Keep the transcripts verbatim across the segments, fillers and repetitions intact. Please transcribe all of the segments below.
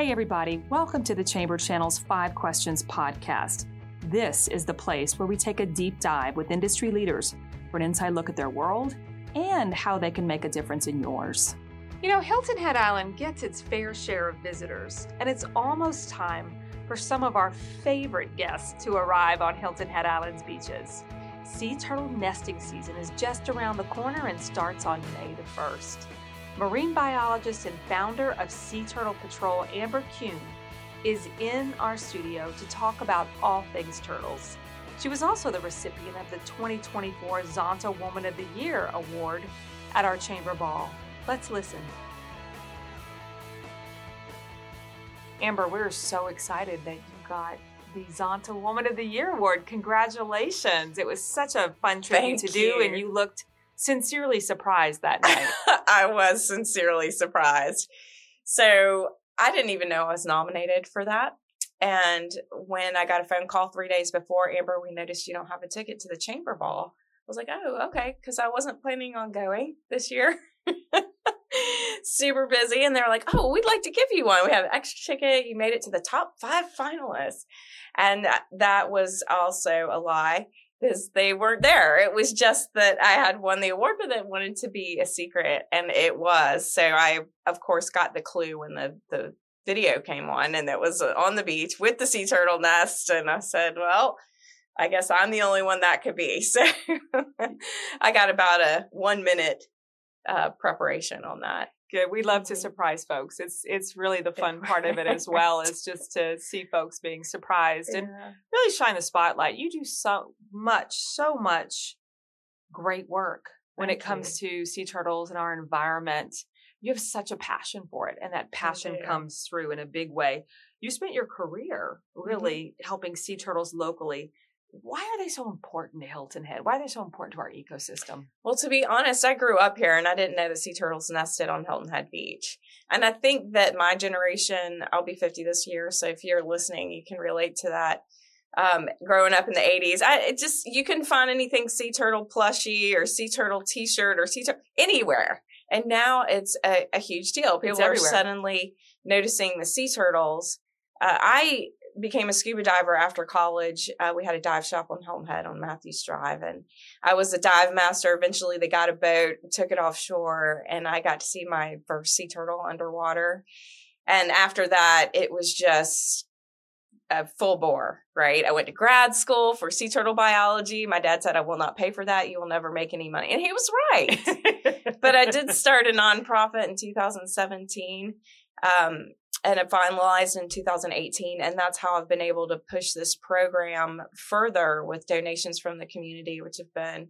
Hey everybody, welcome to the Chamber Channel's Five Questions podcast. This is the place where we take a deep dive with industry leaders for an inside look at their world and how they can make a difference in yours. You know, Hilton Head Island gets its fair share of visitors, and it's almost time for some of our favorite guests to arrive on Hilton Head Island's beaches. Sea turtle nesting season is just around the corner and starts on May the first. Marine biologist and founder of Sea Turtle Patrol, Amber Kuhn, is in our studio to talk about all things turtles. She was also the recipient of the twenty twenty-four Zonta Woman of the Year award at our Chamber Ball. Let's listen. Amber, we're so excited that you got the Zonta Woman of the Year award. Congratulations. It was such a fun tribute Thank to you. do, and you looked sincerely surprised that night. I was sincerely surprised. So I didn't even know I was nominated for that. And when I got a phone call three days before, Amber, we noticed you don't have a ticket to the Chamber Ball. I was like, oh, okay, because I wasn't planning on going this year. Super busy. And they're like, oh, we'd like to give you one. We have an extra ticket. You made it to the top five finalists. And that was also a lie, because they weren't there. It was just that I had won the award, but it wanted to be a secret, and it was. So I, of course, got the clue when the, the video came on, and it was on the beach with the sea turtle nest. And I said, well, I guess I'm the only one that could be. So I got about a one minute uh, preparation on that. Good. We love to surprise folks. It's it's really the fun part of it as well, is just to see folks being surprised Yeah. and really shine the spotlight. You do so much, so much great work when Thank it comes to sea turtles and our environment. You have such a passion for it, and that passion do. comes through in a big way. You spent your career really Mm-hmm. helping sea turtles locally. Why are they so important to Hilton Head? Why are they so important to our ecosystem? Well, to be honest, I grew up here and I didn't know that sea turtles nested on Hilton Head Beach. And I think that my generation, I'll be fifty this year, so if you're listening, you can relate to that. Um, growing up in the eighties, I it just, you couldn't find anything sea turtle plushie or sea turtle t-shirt or sea turtle anywhere. And now it's a, a huge deal. People are suddenly noticing the sea turtles. Uh, I became a scuba diver after college. Uh, we had a dive shop on Hilton Head on Matthews Drive, and I was a dive master. Eventually they got a boat, took it offshore, and I got to see my first sea turtle underwater. And after that, it was just a full bore, right? I went to grad school for sea turtle biology. My dad said, I will not pay for that. You will never make any money. And he was right. But I did start a nonprofit in two thousand seventeen. Um, And it finalized in two thousand eighteen. And that's how I've been able to push this program further with donations from the community, which have been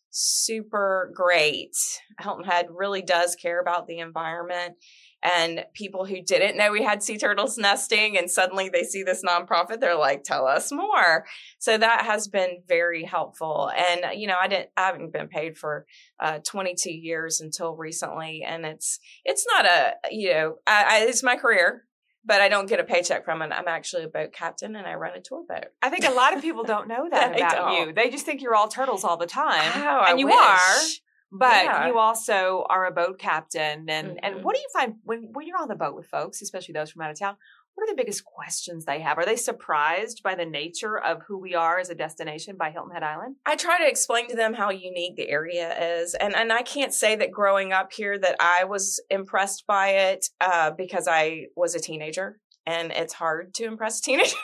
super great. Hilton Head really does care about the environment. And people who didn't know we had sea turtles nesting, and suddenly they see this nonprofit, they're like, tell us more. So that has been very helpful. And, you know, I didn't, I haven't been paid for uh, twenty-two years until recently. And it's, it's not a, you know, I, I, it's my career, but I don't get a paycheck from it. I'm actually a boat captain, and I run a tour boat. I think a lot of people don't know that They about don't. you. They just think you're all turtles all the time. Oh, I and you wish. are, but Yeah. you also are a boat captain. And, Mhm. and what do you find when, when you're on the boat with folks, especially those from out of town? What are the biggest questions they have? Are they surprised by the nature of who we are as a destination by Hilton Head Island? I try to explain to them how unique the area is. And and I can't say that growing up here that I was impressed by it uh, because I was a teenager, and it's hard to impress a teenager.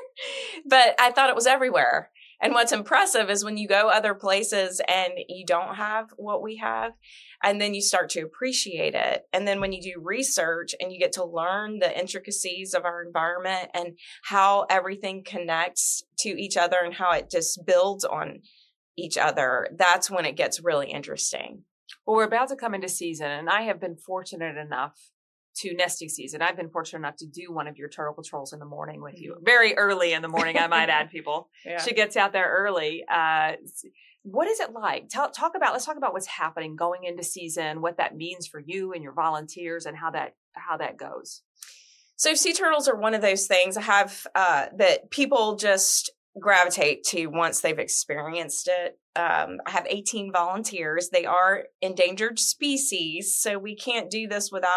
But I thought it was everywhere. And what's impressive is when you go other places and you don't have what we have, and then you start to appreciate it. And then when you do research and you get to learn the intricacies of our environment and how everything connects to each other and how it just builds on each other, that's when it gets really interesting. Well, we're about to come into season, and I have been fortunate enough to nesting season. I've been fortunate enough to do one of your turtle patrols in the morning with you. Very early in the morning, I might add, people. Yeah. She gets out there early. Uh, what is it like? Tell, talk about, let's talk about what's happening going into season, what that means for you and your volunteers, and how that, how that goes. So sea turtles are one of those things I have uh, that people just gravitate to once they've experienced it. Um, I have eighteen volunteers. They are endangered species, so we can't do this without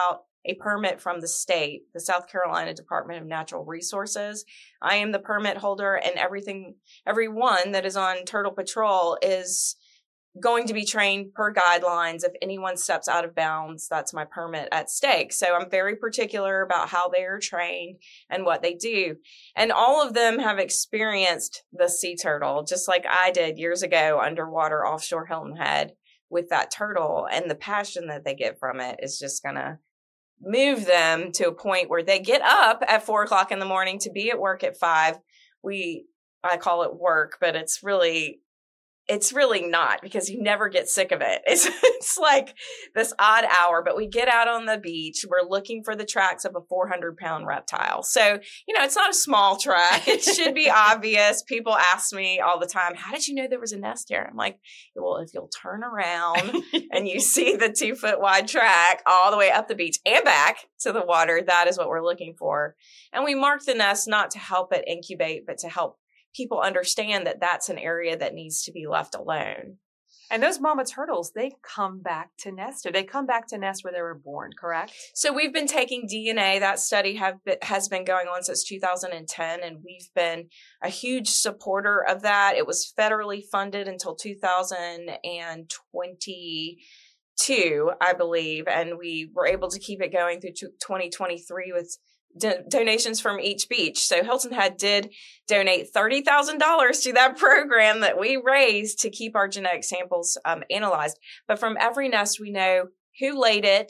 a permit from the state, the South Carolina Department of Natural Resources. I am the permit holder, and everything, everyone that is on Turtle Patrol is going to be trained per guidelines. If anyone steps out of bounds, that's my permit at stake. So I'm very particular about how they are trained and what they do. And all of them have experienced the sea turtle, just like I did years ago underwater offshore Hilton Head with that turtle. And the passion that they get from it is just going to move them to a point where they get up at four o'clock in the morning to be at work at five. We, I call it work, but it's really It's really not, because you never get sick of it. It's it's like this odd hour, but we get out on the beach. We're looking for the tracks of a four hundred pound reptile. So, you know, it's not a small track. It should be obvious. People ask me all the time, how did you know there was a nest here? I'm like, well, if you'll turn around and you see the two foot wide track all the way up the beach and back to the water, that is what we're looking for. And we mark the nest not to help it incubate, but to help people understand that that's an area that needs to be left alone. And those mama turtles, they come back to nest, or they come back to nest where they were born, correct? So we've been taking D N A. That study have been, has been going on since two thousand ten, and we've been a huge supporter of that. It was federally funded until two thousand twenty-two, I believe, and we were able to keep it going through twenty twenty-three with Do- donations from each beach. So Hilton Head did donate thirty thousand dollars to that program that we raised to keep our genetic samples um, analyzed. But from every nest, we know who laid it,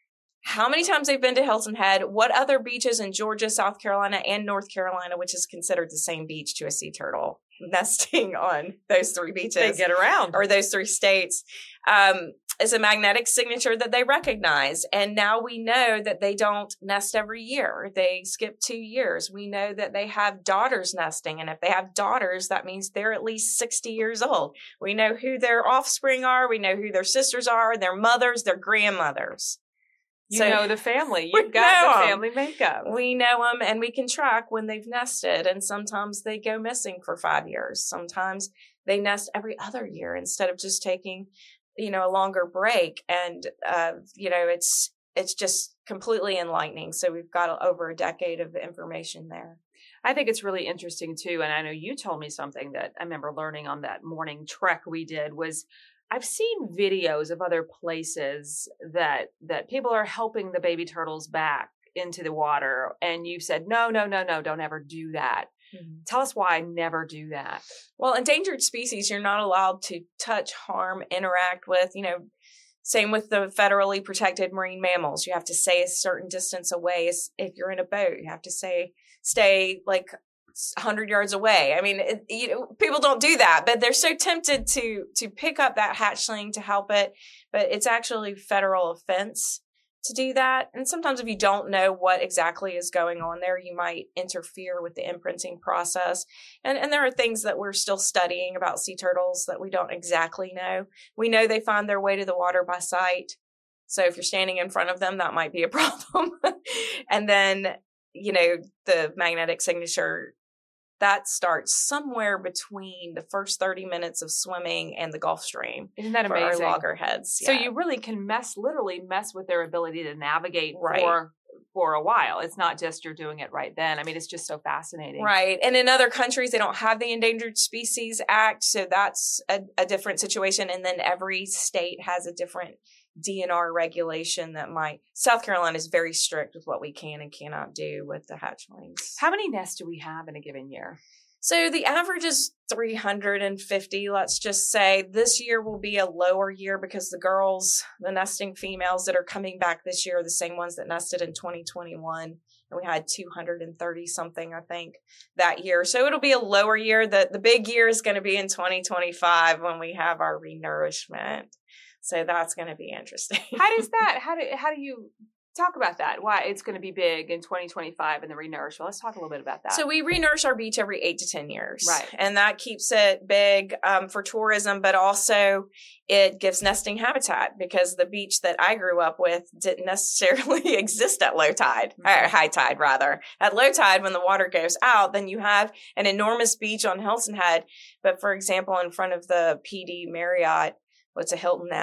how many times they've been to Hilton Head, what other beaches in Georgia, South Carolina, and North Carolina, which is considered the same beach to a sea turtle, nesting on those three beaches. They get around. Or those three states. Um, is a magnetic signature that they recognize. And now we know that they don't nest every year. They skip two years. We know that they have daughters nesting. And if they have daughters, that means they're at least sixty years old. We know who their offspring are. We know who their sisters are, their mothers, their grandmothers. You so, know the family. You've got the family makeup. We know them, and we can track when they've nested. And sometimes they go missing for five years. Sometimes they nest every other year instead of just taking, you know, a longer break. And, uh, you know, it's, it's just completely enlightening. So we've got over a decade of information there. I think it's really interesting too. And I know you told me something that I remember learning on that morning trek we did was I've seen videos of other places that, that people are helping the baby turtles back into the water. And you've said, no, no, no, no, don't ever do that. Mm-hmm. Tell us why never do that. Well, endangered species, you're not allowed to touch, harm, interact with, you know, same with the federally protected marine mammals. You have to stay a certain distance away. If you're in a boat, you have to say, stay like one hundred yards away. I mean, it, you know, people don't do that, but they're so tempted to, to pick up that hatchling to help it. But it's actually federal offense to do that. And sometimes if you don't know what exactly is going on there, you might interfere with the imprinting process. And, and there are things that we're still studying about sea turtles that we don't exactly know. We know they find their way to the water by sight. So if you're standing in front of them, that might be a problem. And then, you know, the magnetic signature, that starts somewhere between the first thirty minutes of swimming and the Gulf Stream. Isn't that for amazing? Our loggerheads. So yeah. you really can mess, literally mess with their ability to navigate right. for, for a while. It's not just you're doing it right then. I mean, it's just so fascinating. Right. And in other countries, they don't have the Endangered Species Act. So that's a, a different situation. And then every state has a different D N R regulation that might. South Carolina is very strict with what we can and cannot do with the hatchlings. How many nests do we have in a given year? So the average is three hundred fifty, let's just say. This year will be a lower year because the girls, the nesting females that are coming back this year are the same ones that nested in twenty twenty-one. And we had two hundred thirty something, I think, that year. So it'll be a lower year. The, the big year is going to be in twenty twenty-five when we have our renourishment. So that's going to be interesting. How does that, how do, how do you talk about that? Why it's going to be big in twenty twenty-five in the renourishment? Let's talk a little bit about that. So we renourish our beach every eight to ten years. Right. And that keeps it big um, for tourism, but also it gives nesting habitat because the beach that I grew up with didn't necessarily exist at low tide, mm-hmm. or high tide rather. At low tide, when the water goes out, then you have an enormous beach on Hilton Head. But for example, in front of the P D Marriott, what's a Hilton now,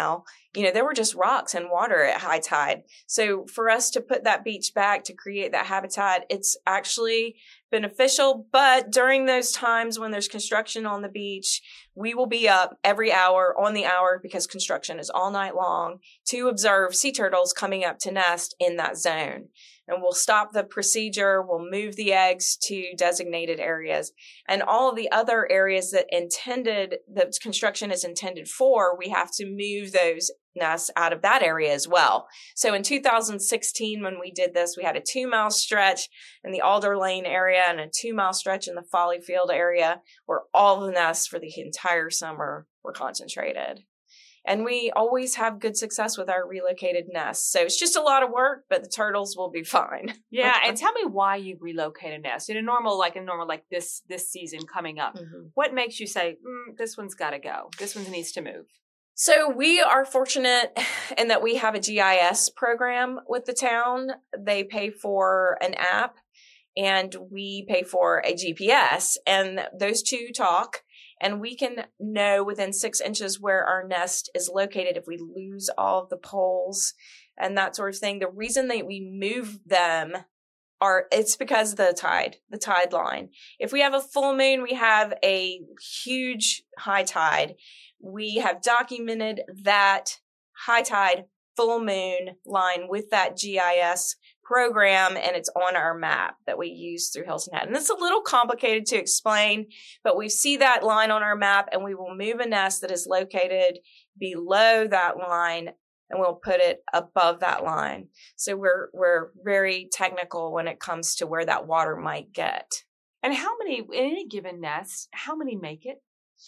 you know, there were just rocks and water at high tide. So for us to put that beach back to create that habitat, it's actually beneficial. But during those times when there's construction on the beach, we will be up every hour on the hour, because construction is all night long, to observe sea turtles coming up to nest in that zone. And we'll stop the procedure. We'll move the eggs to designated areas, and all of the other areas that intended, that construction is intended for, we have to move those nests out of that area as well. So in two thousand sixteen, when we did this, we had a two mile stretch in the Alder Lane area and a two mile stretch in the Folly Field area, where all the nests for the entire summer were concentrated. And we always have good success with our relocated nests. So it's just a lot of work, but the turtles will be fine. Yeah. And tell me why you relocate a nest in a normal, like a normal, like this, this season coming up. Mm-hmm. What makes you say, mm, this one's got to go. This one needs to move. So we are fortunate in that we have a G I S program with the town. They pay for an app and we pay for a G P S, and those two talk. And we can know within six inches where our nest is located if we lose all of the poles and that sort of thing. The reason that we move them are, it's because of the tide, the tide line. If we have a full moon, we have a huge high tide. We have documented that high tide, full moon line with that G I S program, and it's on our map that we use through Hilton Head. And it's a little complicated to explain, but we see that line on our map, and we will move a nest that is located below that line, and we'll put it above that line. So we're we're very technical when it comes to where that water might get. And how many, in any given nest, how many make it?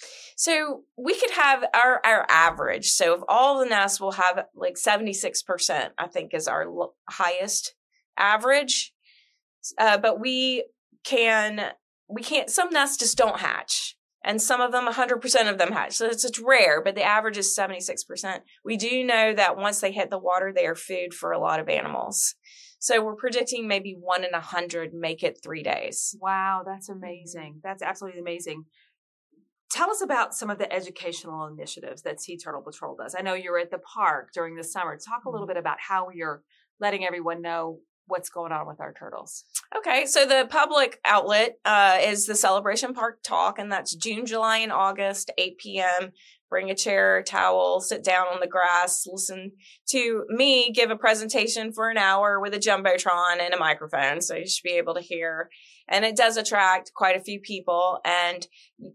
So we could have our, our average. So of all the nests, we'll have like seventy-six percent, I think, is our lo- highest average. Uh, but we can, we can't, some nests just don't hatch. And some of them, one hundred percent of them hatch. So it's, it's rare, but the average is seventy-six percent. We do know that once they hit the water, they are food for a lot of animals. So we're predicting maybe one in a hundred make it three days. Wow, that's amazing. That's absolutely amazing. Tell us about some of the educational initiatives that Sea Turtle Patrol does. I know you're at the park during the summer. Talk a little bit about how you're letting everyone know what's going on with our turtles. Okay, so the public outlet uh, is the Celebration Park Talk, and that's June, July, and August, eight p.m. Bring a chair, towel, sit down on the grass, listen to me give a presentation for an hour with a jumbotron and a microphone, so you should be able to hear. And it does attract quite a few people, and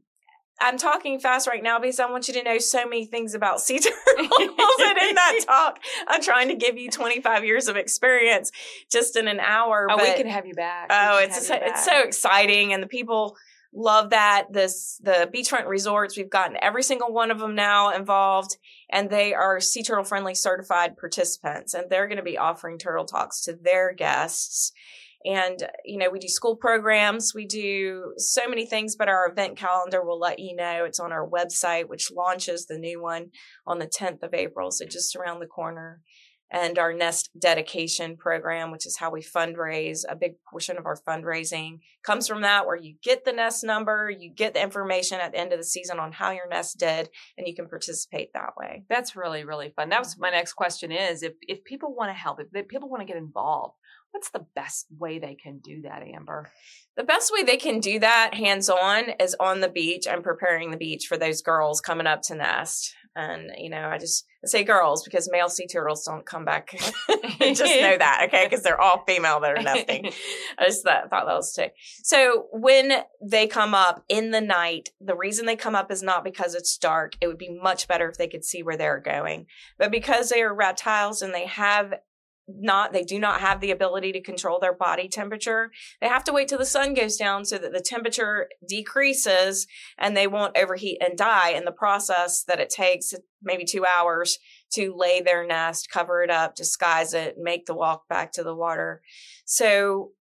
I'm talking fast right now because I want you to know so many things about sea turtles. And in that talk, I'm trying to give you twenty-five years of experience just in an hour. Oh, but, we can have you back. Oh, it's so, it's so exciting. And the people love that. This, the beachfront resorts, we've gotten every single one of them now involved, and they are Sea Turtle Friendly certified participants. And they're going to be offering turtle talks to their guests. And, you know, we do school programs. We do so many things, but our event calendar will let you know. It's on our website, which launches the new one on the tenth of April. So just around the corner. And our nest dedication program, which is how we fundraise. A big portion of our fundraising comes from that, where you get the nest number, you get the information at the end of the season on how your nest did, and you can participate that way. That's really, really fun. That was my next question is, if, if people want to help, if people want to get involved, what's the best way they can do that, Amber? The best way they can do that hands-on is on the beach and preparing the beach for those girls coming up to nest. And, you know, I just I say girls because male sea turtles don't come back. Just know that, okay? Because they're all female that are nesting. I just thought, thought that was too. So when they come up in the night, the reason they come up is not because it's dark. It would be much better if they could see where they're going. But because they are reptiles and they have not, they do not have the ability to control their body temperature. They have to wait till the sun goes down so that the temperature decreases and they won't overheat and die in the process that it takes maybe two hours to lay their nest, cover it up, disguise it, make the walk back to the water. So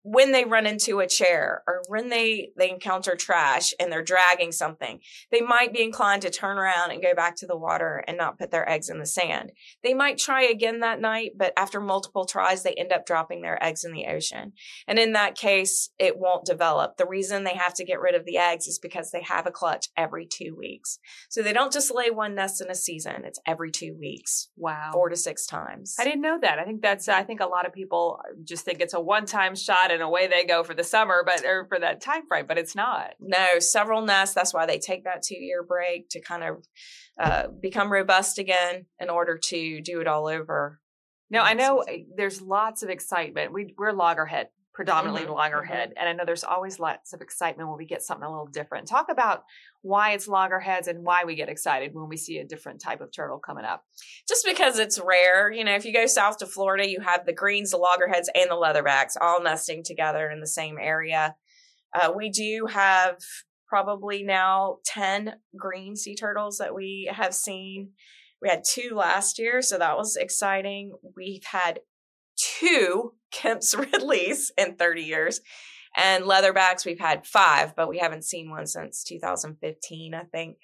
when they run into a chair or when they, they encounter trash and they're dragging something, they might be inclined to turn around and go back to the water and not put their eggs in the sand. They might try again that night, but after multiple tries, they end up dropping their eggs in the ocean. And in that case, it won't develop. The reason they have to get rid of the eggs is because they have a clutch every two weeks. So they don't just lay one nest in a season. It's every two weeks. Wow. Four to six times. I didn't know that. I think that's, I think a lot of people just think it's a one-time shot and away they go for the summer, but or for that time frame, but it's not. No, several nests. That's why they take that two-year break to kind of uh, become robust again in order to do it all over. Now, I know there's lots of excitement. We, we're loggerhead, predominantly mm-hmm. loggerhead, mm-hmm. and I know there's always lots of excitement when we get something a little different. Talk about why it's loggerheads and why we get excited when we see a different type of turtle coming up. Just because it's rare. You know, if you go south to Florida, you have the greens, the loggerheads, and the leatherbacks all nesting together in the same area. Uh, we do have probably now ten green sea turtles that we have seen. We had two last year, so that was exciting. We've had two Kemp's Ridleys in thirty years. And leatherbacks, we've had five, but we haven't seen one since two thousand fifteen, I think.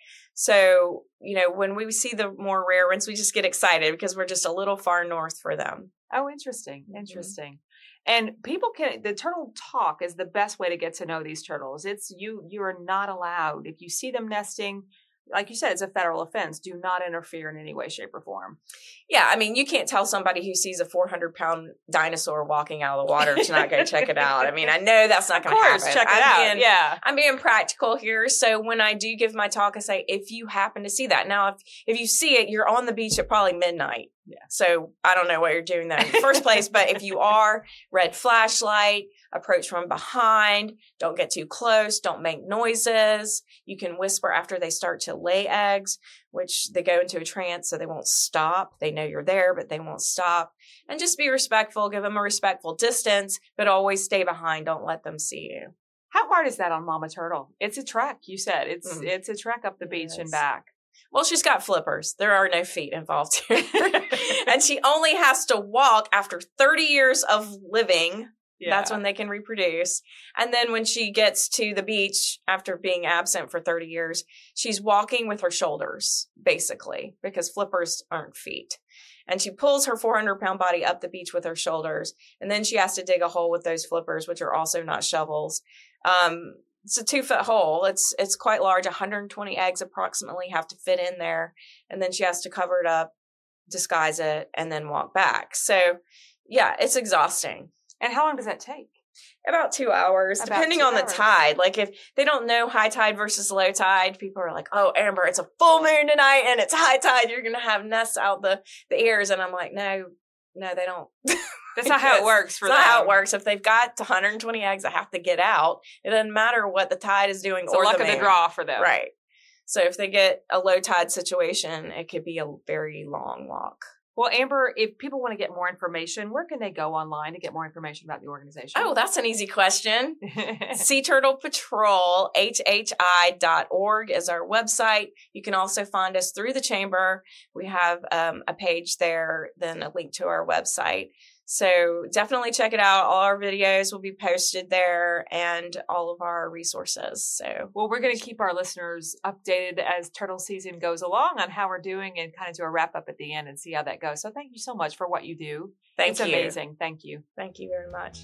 So, you know, when we see the more rare ones, we just get excited because we're just a little far north for them. Oh, interesting. Interesting. Mm-hmm. And people can, the turtle talk is the best way to get to know these turtles. It's you, you are not allowed, if you see them nesting, like you said, it's a federal offense. Do not interfere in any way, shape, or form. Yeah, I mean, you can't tell somebody who sees a four hundred pound dinosaur walking out of the water to not go check it out. I mean, I know that's not going to happen. Check it I'm out. Being, yeah, I'm being practical here. So when I do give my talk, I say, if you happen to see that, now if if you see it, you're on the beach at probably midnight. Yeah. So I don't know what you're doing there in the first place, but if you are, red flashlight, approach from behind, don't get too close, don't make noises. You can whisper after they start to lay eggs, which they go into a trance so they won't stop. They know you're there, but they won't stop. And just be respectful, give them a respectful distance, but always stay behind. Don't let them see you. How hard is that on Mama Turtle? It's a trek, you said. It's mm. it's a trek up the beach yes. and back. Well, she's got flippers. There are no feet involved here. And she only has to walk after thirty years of living. Yeah. That's when they can reproduce. And then when she gets to the beach after being absent for thirty years, she's walking with her shoulders, basically, because flippers aren't feet. And she pulls her four hundred pound body up the beach with her shoulders. And then she has to dig a hole with those flippers, which are also not shovels. Um, It's a two foot hole. It's, it's quite large. one hundred twenty eggs approximately have to fit in there. And then she has to cover it up, disguise it, and then walk back. So yeah, it's exhausting. And how long does that take? About two hours, About depending two on hours. the tide. Like if they don't know high tide versus low tide, people are like, oh, Amber, it's a full moon tonight and it's high tide. You're going to have nests out the, the ears. And I'm like, no, no, they don't. That's not how it works for them. That's not how it works. If they've got one hundred twenty eggs that have to get out, it doesn't matter what the tide is doing it's or the luck the of the draw for them. Right. So if they get a low tide situation, it could be a very long walk. Well, Amber, if people want to get more information, where can they go online to get more information about the organization? Oh, that's an easy question. Sea Turtle Patrol, H H I dot org is our website. You can also find us through the chamber. We have um, a page there, then a link to our website. So definitely check it out. All our videos will be posted there and all of our resources. So, well, we're going to keep our listeners updated as turtle season goes along on how we're doing and kind of do a wrap up at the end and see how that goes. So thank you so much for what you do. Thank it's you. It's amazing. Thank you. Thank you very much.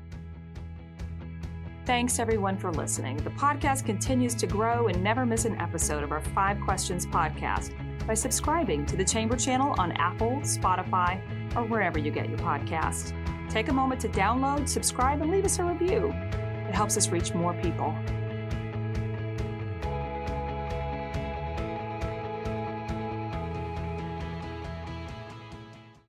Thanks everyone for listening. The podcast continues to grow and never miss an episode of our Five Questions podcast by subscribing to the Chamber channel on Apple, Spotify, or wherever you get your podcast. Take a moment to download, subscribe, and leave us a review. It helps us reach more people.